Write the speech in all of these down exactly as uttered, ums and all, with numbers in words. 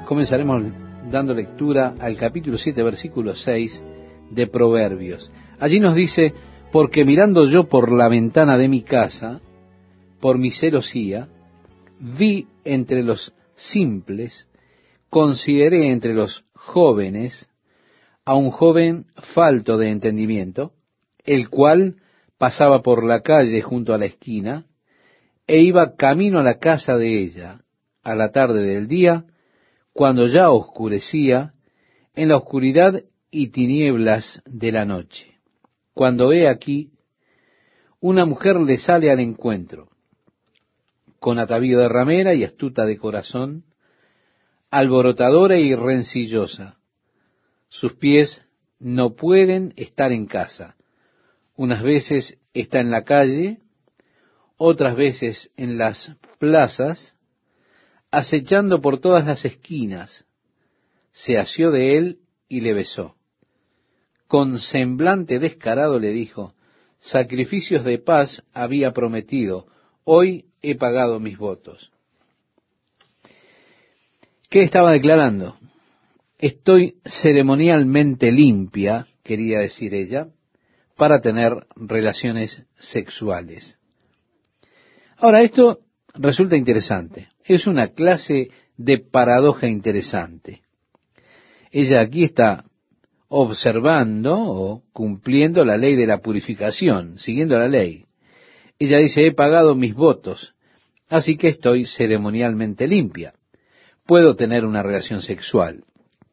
comenzaremos dando lectura al capítulo siete, versículo seis de Proverbios. Allí nos dice: porque mirando yo por la ventana de mi casa, por mi celosía, vi entre los simples, consideré entre los jóvenes a un joven falto de entendimiento, el cual pasaba por la calle junto a la esquina, e iba camino a la casa de ella, a la tarde del día, cuando ya oscurecía, en la oscuridad y tinieblas de la noche. Cuando he aquí, una mujer le sale al encuentro, con atavío de ramera y astuta de corazón, alborotadora y rencillosa. Sus pies no pueden estar en casa. Unas veces está en la calle, otras veces en las plazas, acechando por todas las esquinas. Se asió de él y le besó. Con semblante descarado le dijo: sacrificios de paz había prometido, hoy he pagado mis votos. ¿Qué estaba declarando? Estoy ceremonialmente limpia, quería decir ella, para tener relaciones sexuales. Ahora, esto resulta interesante. Es una clase de paradoja interesante. Ella aquí está observando o cumpliendo la ley de la purificación, siguiendo la ley. Ella dice: he pagado mis votos, así que estoy ceremonialmente limpia. Puedo tener una relación sexual.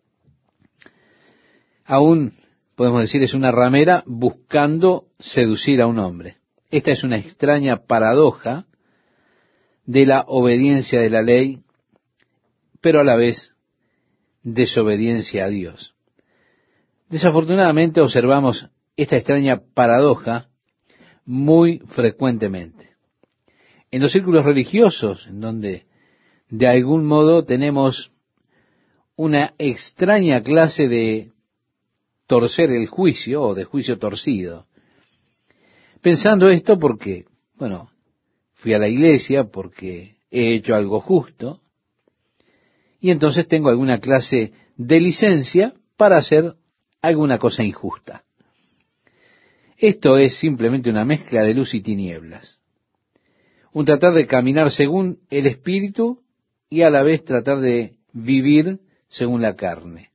Aún podemos decir, es una ramera buscando seducir a un hombre. Esta es una extraña paradoja de la obediencia de la ley, pero a la vez desobediencia a Dios. Desafortunadamente observamos esta extraña paradoja muy frecuentemente en los círculos religiosos, en donde de algún modo tenemos una extraña clase de torcer el juicio o de juicio torcido. Pensando esto porque, bueno, fui a la iglesia porque he hecho algo justo y entonces tengo alguna clase de licencia para hacer alguna cosa injusta. Esto es simplemente una mezcla de luz y tinieblas. Un tratar de caminar según el Espíritu y a la vez tratar de vivir según la carne.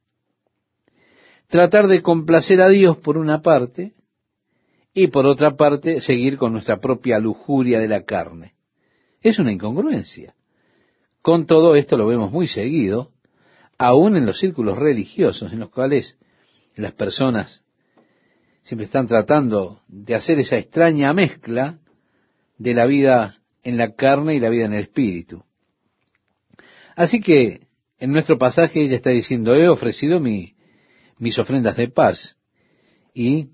Tratar de complacer a Dios por una parte y por otra parte seguir con nuestra propia lujuria de la carne. Es una incongruencia. Con todo esto lo vemos muy seguido, aún en los círculos religiosos, en los cuales las personas siempre están tratando de hacer esa extraña mezcla de la vida en la carne y la vida en el espíritu. Así que en nuestro pasaje ella está diciendo: he ofrecido mi, mis ofrendas de paz y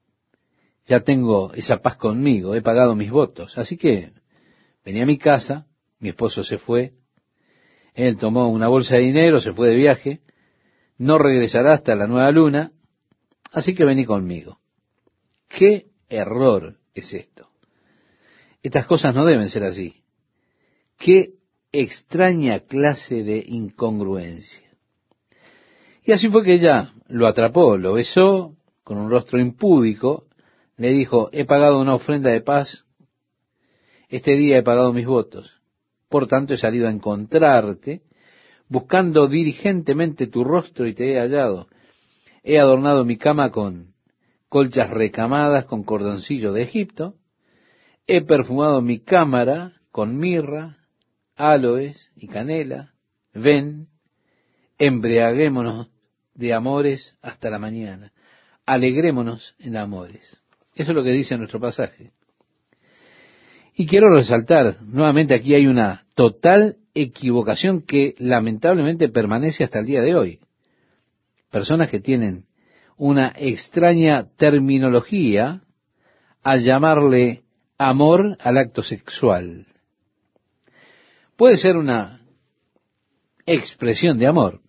ya tengo esa paz conmigo, he pagado mis votos. Así que venía a mi casa, mi esposo se fue, él tomó una bolsa de dinero, se fue de viaje, no regresará hasta la nueva luna, así que vení conmigo. ¿Qué error es esto? Estas cosas no deben ser así. ¿Qué extraña clase de incongruencia? Y así fue que ella lo atrapó, lo besó con un rostro impúdico, le dijo: he pagado una ofrenda de paz, este día he pagado mis votos, por tanto he salido a encontrarte, buscando diligentemente tu rostro y te he hallado. He adornado mi cama con colchas recamadas con cordoncillo de Egipto, he perfumado mi cámara con mirra, áloes y canela. Ven, embriaguémonos de amores hasta la mañana, alegrémonos en amores. Eso es lo que dice nuestro pasaje. Y quiero resaltar, nuevamente aquí hay una total equivocación que lamentablemente permanece hasta el día de hoy. Personas que tienen una extraña terminología al llamarle amor al acto sexual. Puede ser una expresión de amor,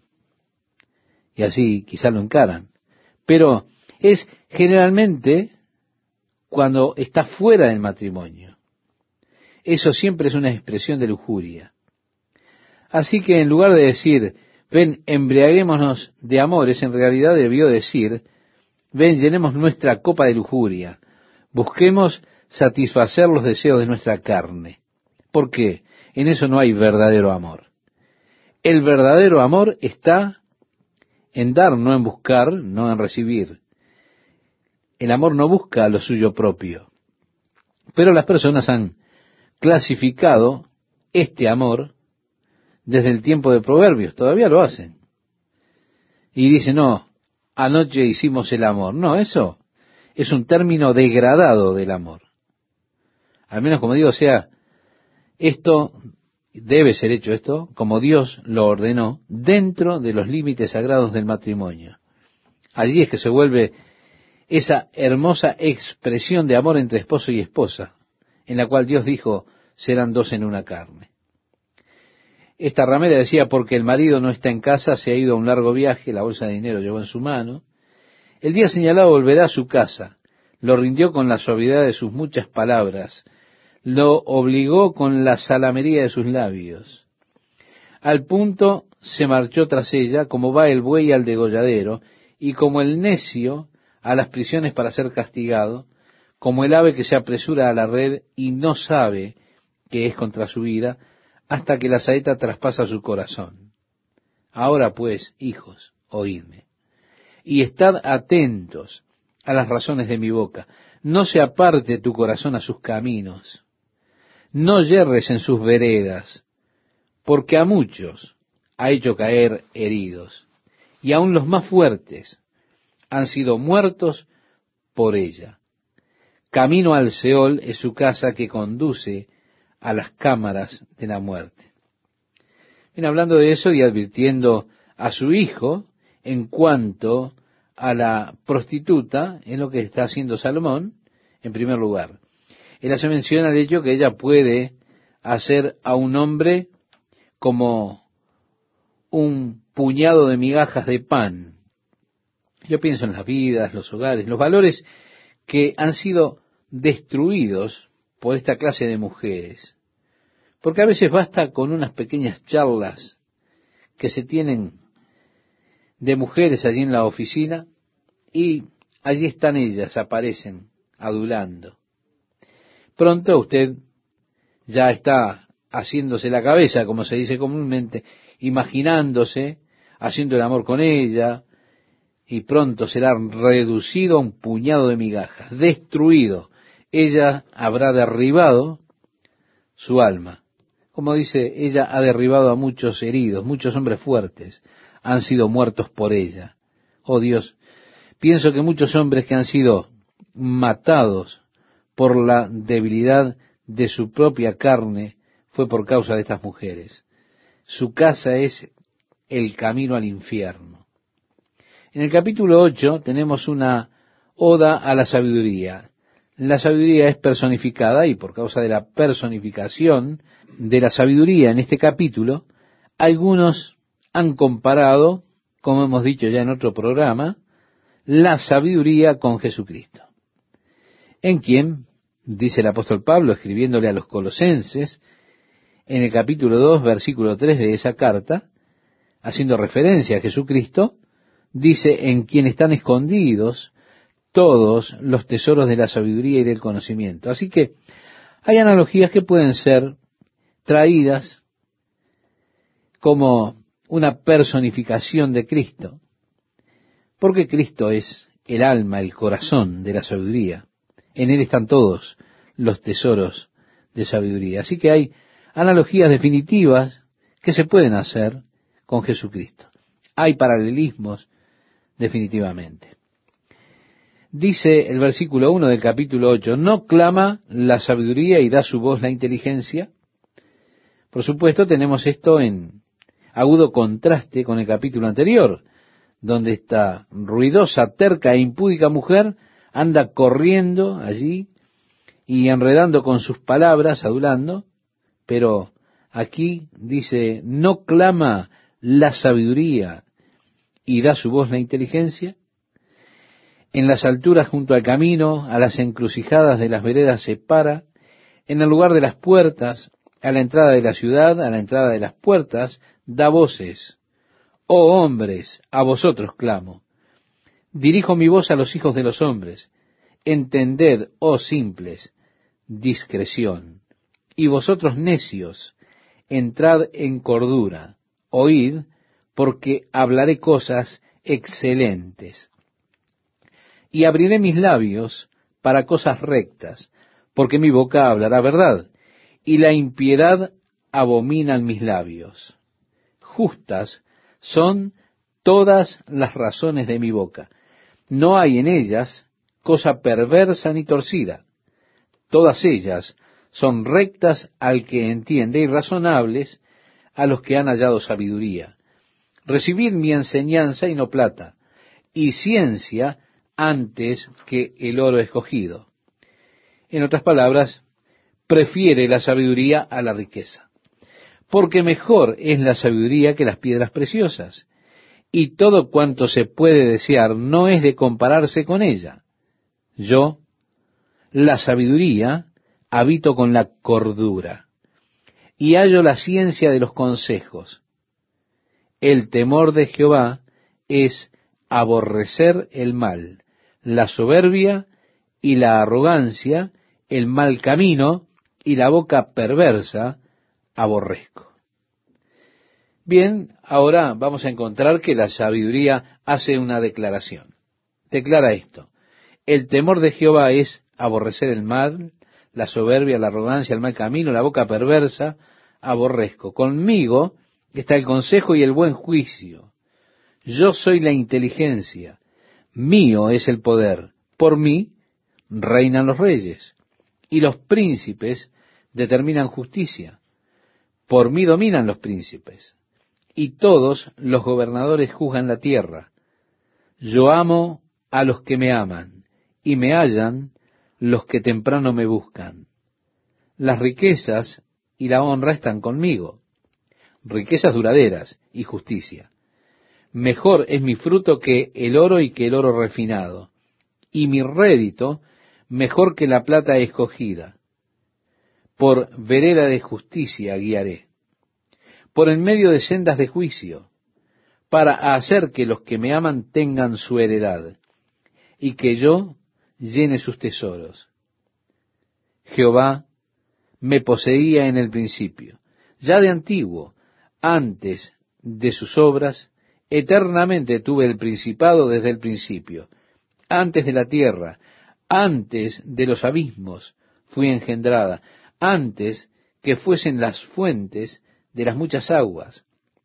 y así quizá lo encaran, pero es generalmente cuando está fuera del matrimonio. Eso siempre es una expresión de lujuria. Así que en lugar de decir: Ven, embriaguémonos de amores, en realidad debió decir, ven, llenemos nuestra copa de lujuria, busquemos satisfacer los deseos de nuestra carne. ¿Por qué? En eso no hay verdadero amor. El verdadero amor está en dar, no en buscar, no en recibir. El amor no busca lo suyo propio. Pero las personas han clasificado este amor desde el tiempo de Proverbios, todavía lo hacen. Y dicen, no, anoche hicimos el amor. No, eso es un término degradado del amor. Al menos, como digo, sea, esto debe ser hecho esto como Dios lo ordenó dentro de los límites sagrados del matrimonio. Allí es que se vuelve esa hermosa expresión de amor entre esposo y esposa, en la cual Dios dijo, serán dos en una carne. Esta ramera decía, porque el marido no está en casa, se ha ido a un largo viaje, la bolsa de dinero llevó en su mano. El día señalado volverá a su casa, lo rindió con la suavidad de sus muchas palabras, lo obligó con la salamería de sus labios. Al punto se marchó tras ella, como va el buey al degolladero, y como el necio a las prisiones para ser castigado, como el ave que se apresura a la red y no sabe que es contra su vida, hasta que la saeta traspasa su corazón. Ahora pues, hijos, oídme, y estad atentos a las razones de mi boca. No se aparte tu corazón a sus caminos, no yerres en sus veredas, porque a muchos ha hecho caer heridos, y aun los más fuertes han sido muertos por ella. Camino al Seol es su casa que conduce a las cámaras de la muerte. Bien, hablando de eso y advirtiendo a su hijo en cuanto a la prostituta, es lo que está haciendo Salomón, en primer lugar. Él hace mención al hecho que ella puede hacer a un hombre como un puñado de migajas de pan. Yo pienso en las vidas, los hogares, los valores que han sido destruidos por esta clase de mujeres. Porque a veces basta con unas pequeñas charlas que se tienen de mujeres allí en la oficina y allí están ellas, aparecen adulando. Pronto usted ya está haciéndose la cabeza, como se dice comúnmente, imaginándose, haciendo el amor con ella, y pronto será reducido a un puñado de migajas, destruido. Ella habrá derribado su alma. Como dice, ella ha derribado a muchos heridos, muchos hombres fuertes han sido muertos por ella. Oh Dios, pienso que muchos hombres que han sido matados por la debilidad de su propia carne fue por causa de estas mujeres. Su casa es el camino al infierno. En el capítulo ocho tenemos una oda a la sabiduría. La sabiduría es personificada y por causa de la personificación de la sabiduría en este capítulo, algunos han comparado, como hemos dicho ya en otro programa, la sabiduría con Jesucristo, en quien, dice el apóstol Pablo escribiéndole a los colosenses, en el capítulo dos, versículo tres de esa carta, haciendo referencia a Jesucristo, dice, en quien están escondidos todos los tesoros de la sabiduría y del conocimiento. Así que hay analogías que pueden ser traídas como una personificación de Cristo, porque Cristo es el alma, el corazón de la sabiduría. En Él están todos los tesoros de sabiduría. Así que hay analogías definitivas que se pueden hacer con Jesucristo. Hay paralelismos definitivamente. Dice el versículo uno del capítulo ocho, ¿no clama la sabiduría y da su voz la inteligencia? Por supuesto, tenemos esto en agudo contraste con el capítulo anterior, donde esta ruidosa, terca e impúdica mujer anda corriendo allí y enredando con sus palabras, adulando, pero aquí dice, ¿no clama la sabiduría y da su voz la inteligencia? En las alturas junto al camino, a las encrucijadas de las veredas se para, en el lugar de las puertas, a la entrada de la ciudad, a la entrada de las puertas, da voces. Oh hombres, a vosotros clamo. Dirijo mi voz a los hijos de los hombres. Entended, oh simples, discreción. Y vosotros necios, entrad en cordura. Oíd, porque hablaré cosas excelentes. Y abriré mis labios para cosas rectas, porque mi boca hablará verdad, y la impiedad abominan mis labios. Justas son todas las razones de mi boca. No hay en ellas cosa perversa ni torcida. Todas ellas son rectas al que entiende y razonables a los que han hallado sabiduría. Recibid mi enseñanza y no plata, y ciencia antes que el oro escogido. En otras palabras, prefiere la sabiduría a la riqueza, porque mejor es la sabiduría que las piedras preciosas, y todo cuanto se puede desear no es de compararse con ella. Yo, la sabiduría, habito con la cordura, y hallo la ciencia de los consejos. El temor de Jehová es aborrecer el mal, la soberbia y la arrogancia, el mal camino y la boca perversa aborrezco. Bien, ahora vamos a encontrar que la sabiduría hace una declaración. Declara esto: el temor de Jehová es aborrecer el mal, la soberbia, la arrogancia, el mal camino, la boca perversa aborrezco. Conmigo está el consejo y el buen juicio. Yo soy la inteligencia, mío es el poder. Por mí reinan los reyes, y los príncipes determinan justicia. Por mí dominan los príncipes, y todos los gobernadores juzgan la tierra. Yo amo a los que me aman, y me hallan los que temprano me buscan. Las riquezas y la honra están conmigo, riquezas duraderas y justicia. Mejor es mi fruto que el oro y que el oro refinado, y mi rédito mejor que la plata escogida. Por vereda de justicia guiaré, por en medio de sendas de juicio, para hacer que los que me aman tengan su heredad, y que yo llene sus tesoros. Jehová me poseía en el principio, ya de antiguo, antes de sus obras, eternamente tuve el principado desde el principio, antes de la tierra, antes de los abismos fui engendrada, antes que fuesen las fuentes de las muchas aguas,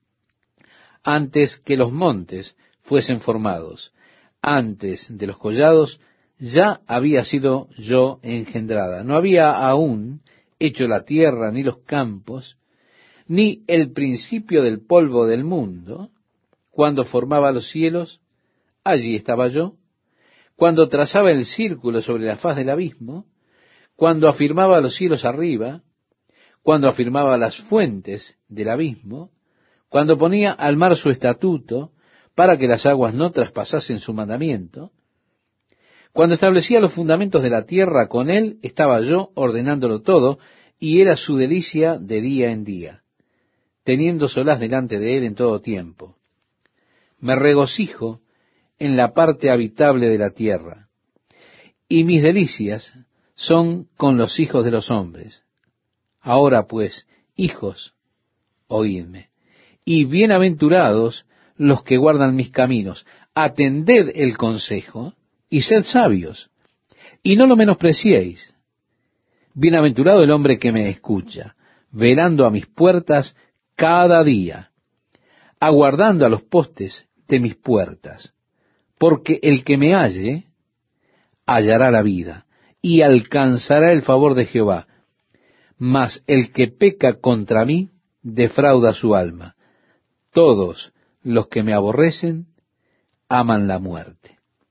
antes que los montes fuesen formados, antes de los collados ya había sido yo engendrada. No había aún hecho la tierra, ni los campos, ni el principio del polvo del mundo. Cuando formaba los cielos, allí estaba yo. Cuando trazaba el círculo sobre la faz del abismo, cuando afirmaba los cielos arriba, cuando afirmaba las fuentes del abismo, cuando ponía al mar su estatuto para que las aguas no traspasasen su mandamiento, cuando establecía los fundamentos de la tierra, con él estaba yo ordenándolo todo, y era su delicia de día en día, teniendo solaz delante de él en todo tiempo. Me regocijo en la parte habitable de la tierra, y mis delicias son con los hijos de los hombres. Ahora pues, hijos, oídme, y bienaventurados los que guardan mis caminos. Atended el consejo y sed sabios, y no lo menospreciéis. Bienaventurado el hombre que me escucha, velando a mis puertas cada día, aguardando a los postes de mis puertas, porque el que me halle hallará la vida y alcanzará el favor de Jehová, mas el que peca contra mí defrauda su alma. Todos los que me aborrecen aman la muerte.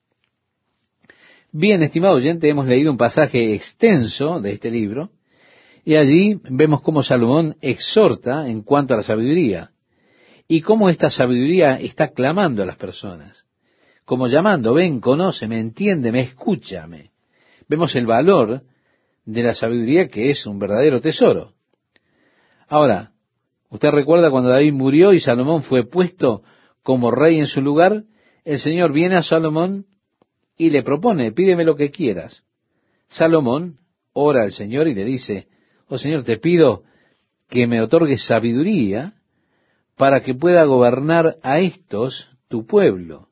Bien, estimado oyente, hemos leído un pasaje extenso de este libro, y allí vemos cómo Salomón exhorta en cuanto a la sabiduría, y cómo esta sabiduría está clamando a las personas, como llamando: ven, conóceme, entiéndeme, escúchame. Vemos el valor de la sabiduría, que es un verdadero tesoro. Ahora, usted recuerda cuando David murió y Salomón fue puesto como rey en su lugar, el Señor viene a Salomón y le propone, pídeme lo que quieras. Salomón ora al Señor y le dice, oh Señor, te pido que me otorgues sabiduría para que pueda gobernar a estos, tu pueblo.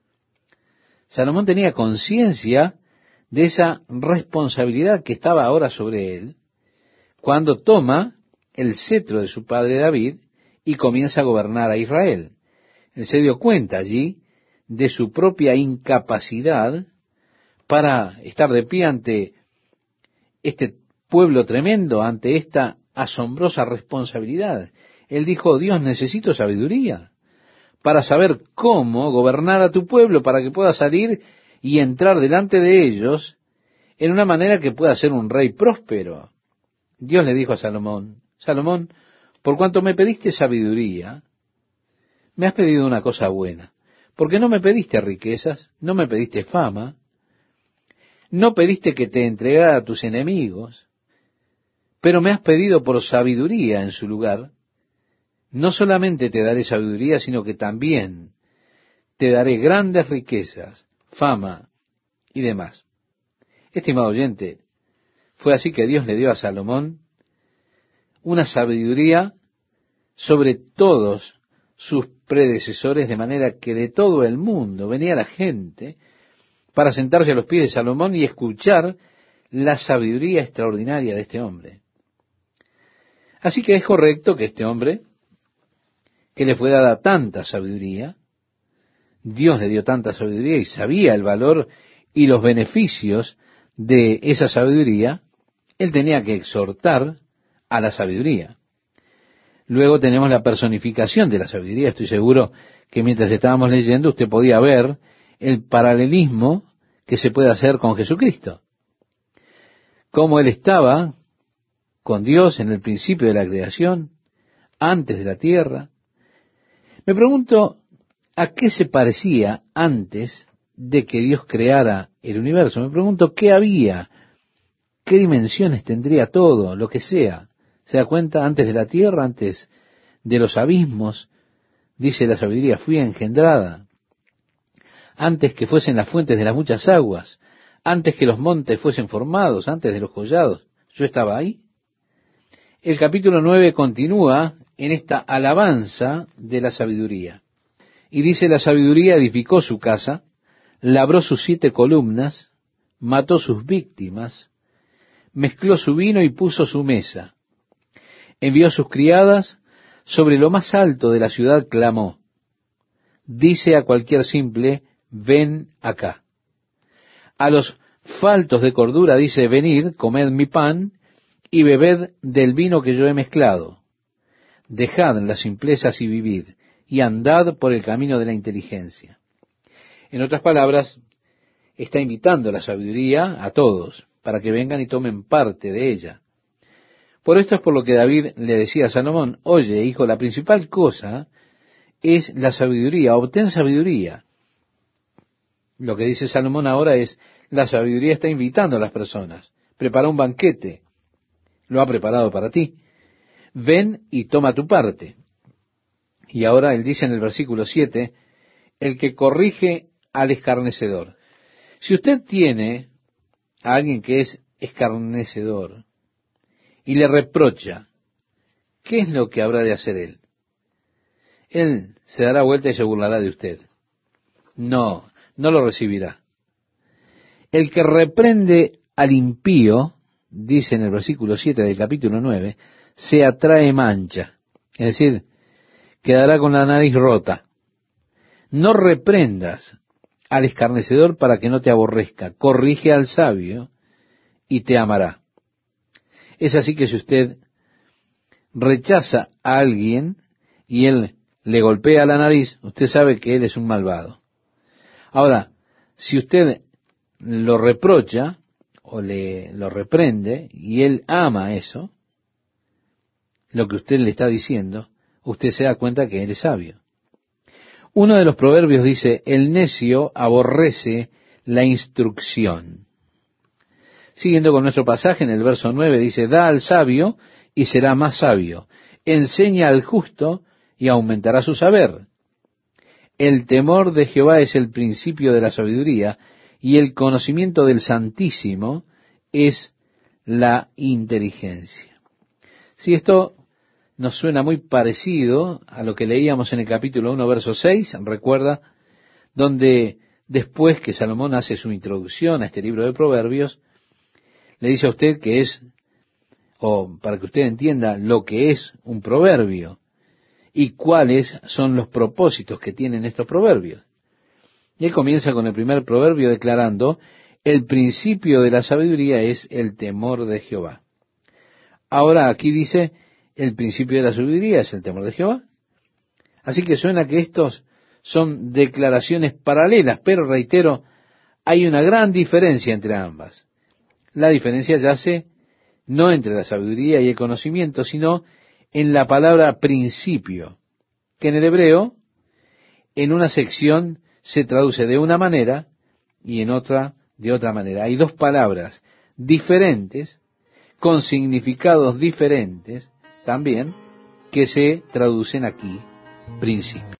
Salomón tenía conciencia de esa responsabilidad que estaba ahora sobre él, cuando toma el cetro de su padre David y comienza a gobernar a Israel. Él se dio cuenta allí de su propia incapacidad para estar de pie ante este pueblo tremendo, ante esta asombrosa responsabilidad. Él dijo, Dios, necesito sabiduría para saber cómo gobernar a tu pueblo, para que pueda salir y entrar delante de ellos en una manera que pueda ser un rey próspero. Dios le dijo a Salomón, Salomón, por cuanto me pediste sabiduría, me has pedido una cosa buena, porque no me pediste riquezas, no me pediste fama, no pediste que te entregara a tus enemigos, pero me has pedido por sabiduría en su lugar. No solamente te daré sabiduría, sino que también te daré grandes riquezas, fama y demás. Estimado oyente, fue así que Dios le dio a Salomón una sabiduría sobre todos sus predecesores, de manera que de todo el mundo venía la gente para sentarse a los pies de Salomón y escuchar la sabiduría extraordinaria de este hombre. Así que es correcto que este hombre, que le fue dada tanta sabiduría, Dios le dio tanta sabiduría y sabía el valor y los beneficios de esa sabiduría, él tenía que exhortar a la sabiduría. Luego tenemos la personificación de la sabiduría. Estoy seguro que mientras estábamos leyendo usted podía ver el paralelismo que se puede hacer con Jesucristo. Cómo él estaba con Dios en el principio de la creación, antes de la tierra. Me pregunto, ¿a qué se parecía antes de que Dios creara el universo? Me pregunto, ¿qué había? ¿Qué dimensiones tendría todo, lo que sea? ¿Se da cuenta? Antes de la tierra, antes de los abismos, dice la sabiduría, fui engendrada. Antes que fuesen las fuentes de las muchas aguas, antes que los montes fuesen formados, antes de los collados, yo estaba ahí. El capítulo nueve continúa en esta alabanza de la sabiduría. Y dice, la sabiduría edificó su casa, labró sus siete columnas, mató sus víctimas, mezcló su vino y puso su mesa. Envió sus criadas, sobre lo más alto de la ciudad clamó. Dice a cualquier simple, ven acá. A los faltos de cordura dice, venid, comed mi pan y bebed del vino que yo he mezclado. Dejad las simplezas y vivid, y andad por el camino de la inteligencia. En otras palabras, está invitando la sabiduría a todos, para que vengan y tomen parte de ella. Por esto es por lo que David le decía a Salomón, oye, hijo, la principal cosa es la sabiduría, obtén sabiduría. Lo que dice Salomón ahora es, la sabiduría está invitando a las personas, prepara un banquete, lo ha preparado para ti, ven y toma tu parte. Y ahora él dice en el versículo siete, el que corrige al escarnecedor. Si usted tiene a alguien que es escarnecedor y le reprocha, ¿qué es lo que habrá de hacer él? Él se dará vuelta y se burlará de usted. No, no lo recibirá. El que reprende al impío, dice en el versículo siete del capítulo nueve, se atrae mancha, es decir, quedará con la nariz rota. No reprendas al escarnecedor para que no te aborrezca, corrige al sabio y te amará. Es así que si usted rechaza a alguien y él le golpea la nariz, usted sabe que él es un malvado. Ahora, si usted lo reprocha o le lo reprende y él ama eso, lo que usted le está diciendo, usted se da cuenta que él es sabio. Uno de los proverbios dice, el necio aborrece la instrucción. Siguiendo con nuestro pasaje en el verso nueve, dice, da al sabio y será más sabio, enseña al justo y aumentará su saber. el temor de Jehová es el principio de la sabiduría, y el conocimiento del Santísimo es la inteligencia. Si esto nos suena muy parecido a lo que leíamos en el capítulo uno, verso seis, recuerda, donde después que Salomón hace su introducción a este libro de Proverbios, le dice a usted que es, o para que usted entienda lo que es un proverbio y cuáles son los propósitos que tienen estos proverbios. Y él comienza con el primer proverbio declarando: el principio de la sabiduría es el temor de Jehová. Ahora aquí dice: el principio de la sabiduría es el temor de Jehová. Así que suena que estos son declaraciones paralelas, pero reitero, hay una gran diferencia entre ambas. La diferencia yace no entre la sabiduría y el conocimiento, sino en la palabra principio, que en el hebreo, en una sección se traduce de una manera y en otra de otra manera. Hay dos palabras diferentes, con significados diferentes también, que se traducen aquí, principio.